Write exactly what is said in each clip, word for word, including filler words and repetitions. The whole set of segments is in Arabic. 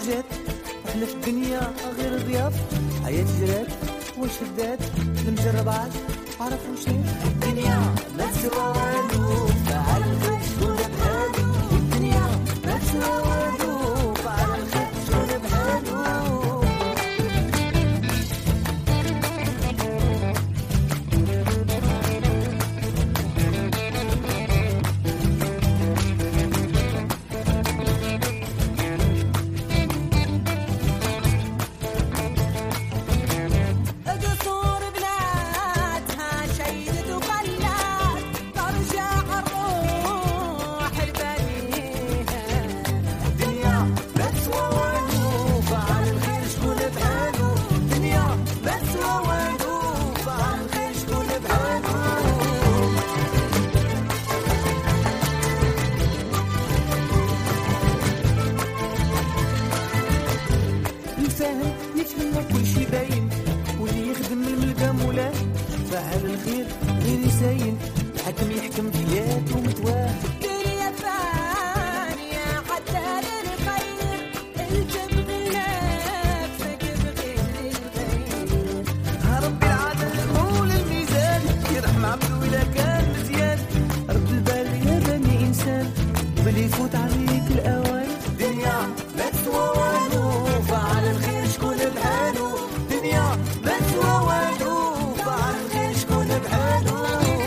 جات وحنا في الدنيا غير ضياف. حياة جرات وشدات المجرب عاد عرف وشاف. الدنيا ما تسوى والو فعل الخير شكون بحالو. الدنيا ما تسوى والو فعل الخير شكون بحالو. الحكم يحكم حياته متواه. دنيا ثانية حتى للخير الجنب نفسك بغير الخير. ربي العدل مول الميزان يرحم عبده إذا كان مزيان. رد البال يا بني إنسان بلي يفوت عليك الأوان. دنيا ما تسوى والو فعل الخير شكون بحالو. دنيا ما تسوى والو فعل الخير شكون بحالو.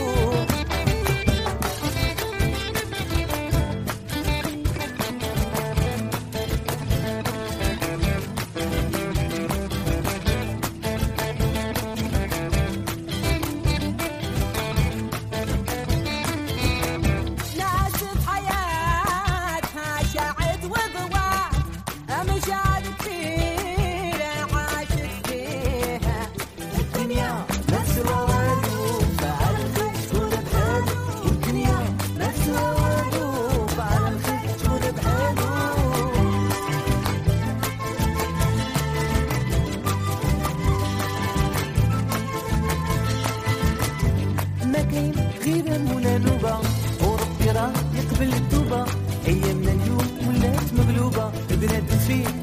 غير مولا نوبة وربي راه يقبل التوبة. أيامنا اليوم ولات مقلوبة بنادم فيه